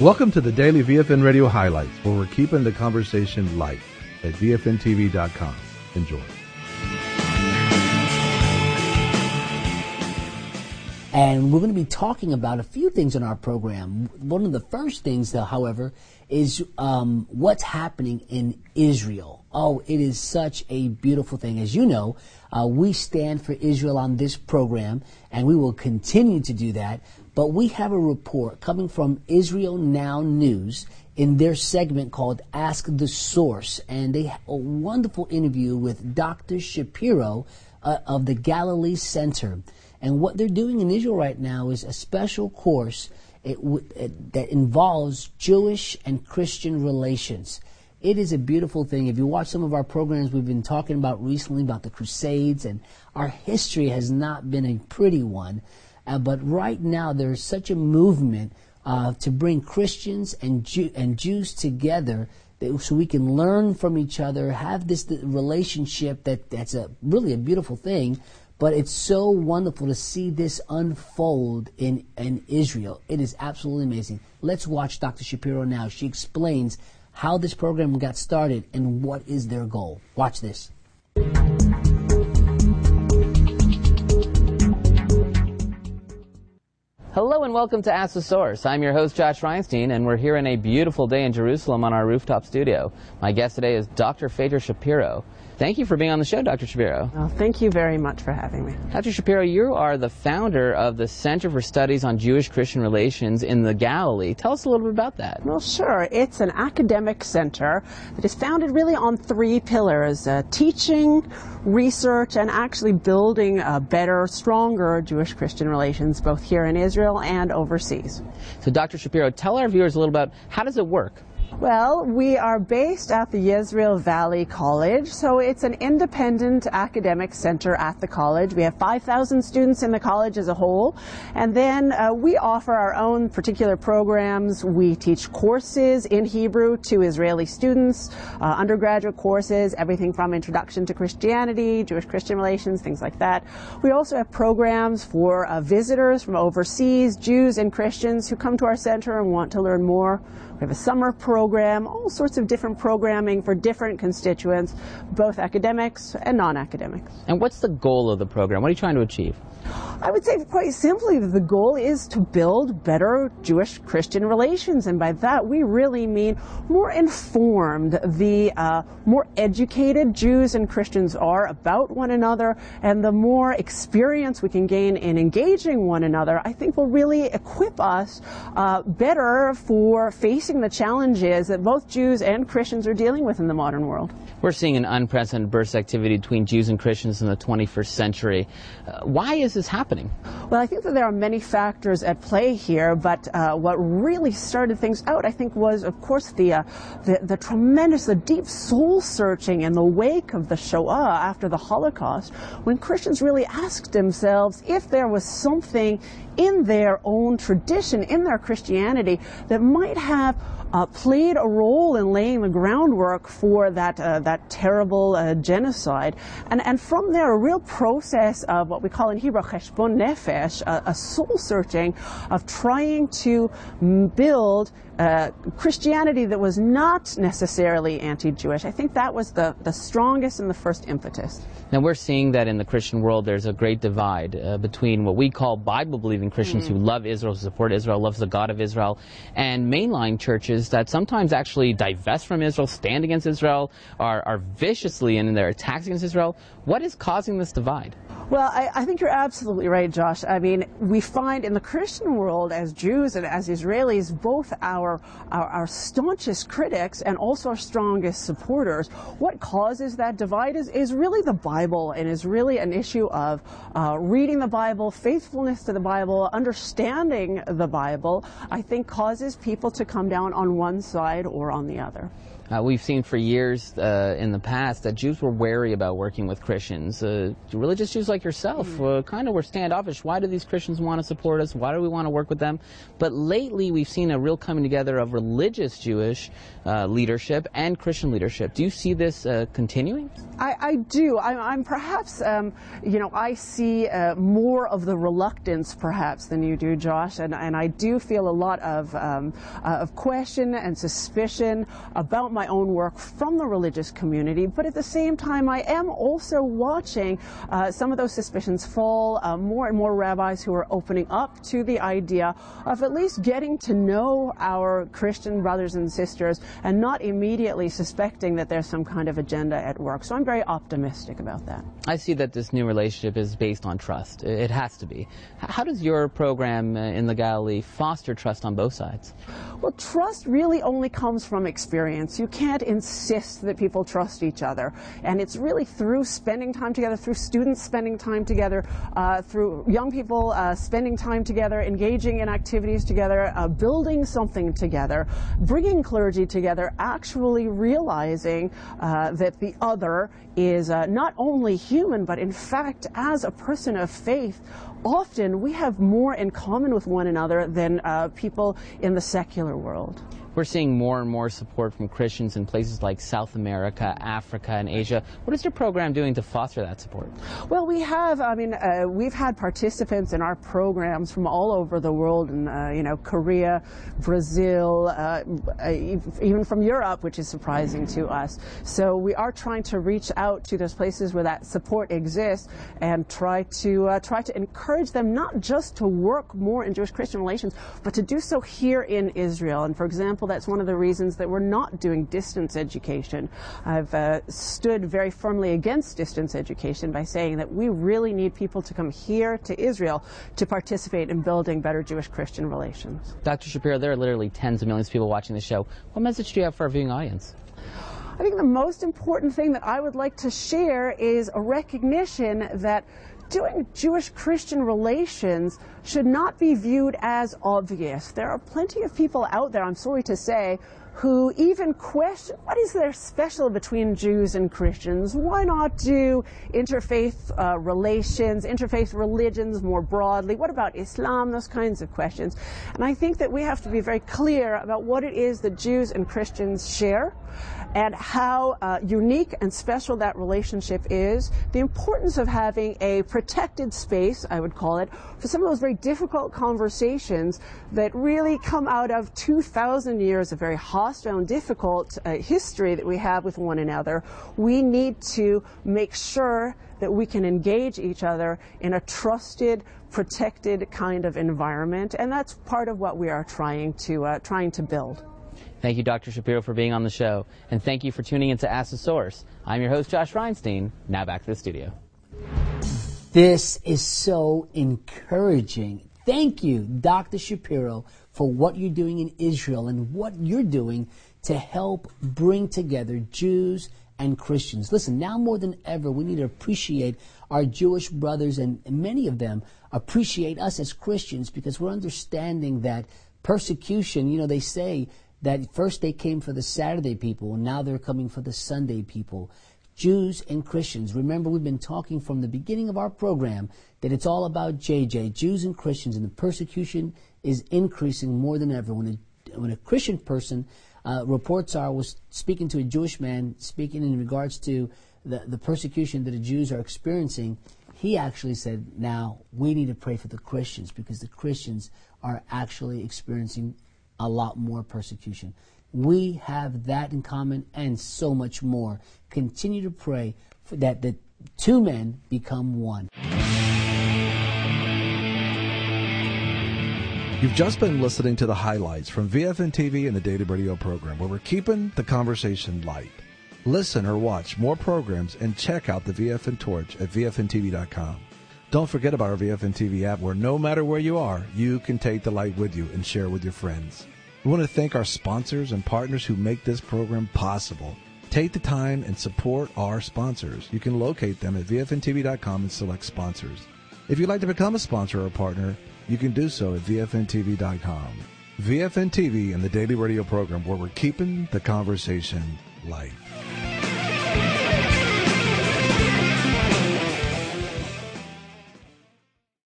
Welcome to the Daily VFN Radio Highlights, where we're keeping the conversation light at VFNTV.com. Enjoy. And we're going to be talking about a few things in our program. One of the first things, however, is what's happening in Israel. Oh, it is such a beautiful thing. As you know, we stand for Israel on this program, and we will continue to do that. But we have a report coming from Israel Now News in their segment called Ask the Source. And they have a wonderful interview with Dr. Shapiro of the Galilee Center. And what they're doing in Israel right now is a special course that involves Jewish and Christian relations. It is a beautiful thing. If you watch some of our programs we've been talking about recently about the Crusades, and our history has not been a pretty one. But right now there's such a movement to bring Christians and Jews together so we can learn from each other, have this relationship that's really a beautiful thing. But it's so wonderful to see this unfold in Israel. It is absolutely amazing. Let's watch Dr. Shapiro now. She explains how this program got started and what is their goal. Watch this. Hello and welcome to Ask the Source. I'm your host, Josh Reinstein, and we're here in a beautiful day in Jerusalem on our rooftop studio. My guest today is Dr. Phaedra Shapiro. Thank you for being on the show, Dr. Shapiro. Well, thank you very much for having me. Dr. Shapiro, you are the founder of the Center for Studies on Jewish-Christian Relations in the Galilee. Tell us a little bit about that. Well, sure. It's an academic center that is founded really on three pillars: teaching, research, and actually building better, stronger Jewish-Christian relations, both here in Israel and overseas. So, Dr. Shapiro, tell our viewers a little about how does it work? Well, we are based at the Yezreel Valley College, so it's an independent academic center at the college. We have 5,000 students in the college as a whole, and then we offer our own particular programs. We teach courses in Hebrew to Israeli students, undergraduate courses, everything from Introduction to Christianity, Jewish-Christian relations, things like that. We also have programs for visitors from overseas, Jews and Christians who come to our center and want to learn more. We have a summer program, all sorts of different programming for different constituents, both academics and non-academics. And what's the goal of the program? What are you trying to achieve? I would say quite simply that the goal is to build better Jewish-Christian relations, and by that we really mean more informed, more educated Jews and Christians are about one another, and the more experience we can gain in engaging one another, I think will really equip us better for facing the challenges that both Jews and Christians are dealing with in the modern world. We're seeing an unprecedented burst of activity between Jews and Christians in the 21st century. Why is this happening? Well, I think that there are many factors at play here, but what really started things out, I think, was, of course, the tremendous, the deep soul-searching in the wake of the Shoah after the Holocaust, when Christians really asked themselves if there was something in their own tradition, in their Christianity, that might have played a role in laying the groundwork for that terrible genocide. And from there, a real process of what we call in Hebrew cheshbon nefesh, a soul-searching of trying to build Christianity that was not necessarily anti-Jewish. I think that was the strongest and the first impetus. Now we're seeing that in the Christian world there's a great divide between what we call Bible-believing Christians who love Israel, support Israel, loves the God of Israel, and mainline churches that sometimes actually divest from Israel, stand against Israel, are viciously in their attacks against Israel. What is causing this divide? Well, I think you're absolutely right, Josh. I mean, we find in the Christian world, as Jews and as Israelis, both our staunchest critics and also our strongest supporters. What causes that divide is really the Bible, and is really an issue of reading the Bible, faithfulness to the Bible, understanding the Bible, I think causes people to come down on one side or on the other. We've seen for years in the past that Jews were wary about working with Christians. Religious Jews like yourself kind of were standoffish. Why do these Christians want to support us? Why do we want to work with them? But lately we've seen a real coming together of religious Jewish leadership and Christian leadership. Do you see this continuing? I do. I'm perhaps, I see more of the reluctance perhaps than you do, Josh, and I do feel a lot of question and suspicion about my own work from the religious community, but at the same time I am also watching some of those suspicions fall. More and more rabbis who are opening up to the idea of at least getting to know our Christian brothers and sisters and not immediately suspecting that there's some kind of agenda at work. So I'm very optimistic about that. I see that this new relationship is based on trust. It has to be. How does your program in the Galilee foster trust on both sides? Well, trust really only comes from experience. You can't insist that people trust each other. And it's really through spending time together, through students spending time together, through young people spending time together, engaging in activities together, building something together, bringing clergy together, actually realizing that the other is not only human, but in fact, as a person of faith, often we have more in common with one another than people in the secular world. We're seeing more and more support from Christians in places like South America, Africa, and Asia. What is your program doing to foster that support? Well, we have, we've had participants in our programs from all over the world, in, Korea, Brazil, even from Europe, which is surprising to us. So we are trying to reach out to those places where that support exists and try to encourage them not just to work more in Jewish-Christian relations, but to do so here in Israel. And for example, that's one of the reasons that we're not doing distance education. I've stood very firmly against distance education by saying that we really need people to come here to Israel to participate in building better Jewish-Christian relations. Dr. Shapiro, there are literally tens of millions of people watching the show. What message do you have for our viewing audience? I think the most important thing that I would like to share is a recognition that doing Jewish-Christian relations should not be viewed as obvious. There are plenty of people out there, I'm sorry to say, who even question what is there special between Jews and Christians? Why not do interfaith relations, interfaith religions more broadly? What about Islam? Those kinds of questions. And I think that we have to be very clear about what it is that Jews and Christians share and how unique and special that relationship is, the importance of having a protected space, I would call it, for some of those very difficult conversations that really come out of 2,000 years of very hostile and difficult history that we have with one another. We need to make sure that we can engage each other in a trusted, protected kind of environment, and that's part of what we are trying to build. Thank you, Dr. Shapiro, for being on the show, and thank you for tuning in to Ask the Source. I'm your host, Josh Reinstein. Now back to the studio. This is so encouraging. Thank you, Dr. Shapiro, for what you're doing in Israel and what you're doing to help bring together Jews and Christians. Listen, now more than ever, we need to appreciate our Jewish brothers, and many of them appreciate us as Christians because we're understanding that persecution, they say that first they came for the Saturday people, and now they're coming for the Sunday people. Jews and Christians. Remember, we've been talking from the beginning of our program that it's all about JJ, Jews and Christians, and the persecution is increasing more than ever. When a Christian person, reports are, was speaking to a Jewish man, speaking in regards to the persecution that the Jews are experiencing, he actually said, now we need to pray for the Christians because the Christians are actually experiencing a lot more persecution. We have that in common and so much more. Continue to pray for that the two men become one. You've just been listening to the highlights from VFN TV and the Daily Radio program, where we're keeping the conversation light. Listen or watch more programs and check out the VFN Torch at VFNTV.com. Don't forget about our VFN TV app, where no matter where you are, you can take the light with you and share with your friends. We want to thank our sponsors and partners who make this program possible. Take the time and support our sponsors. You can locate them at VFNTV.com and select sponsors. If you'd like to become a sponsor or partner, you can do so at VFNTV.com. VFN TV and the Daily Radio program, where we're keeping the conversation life.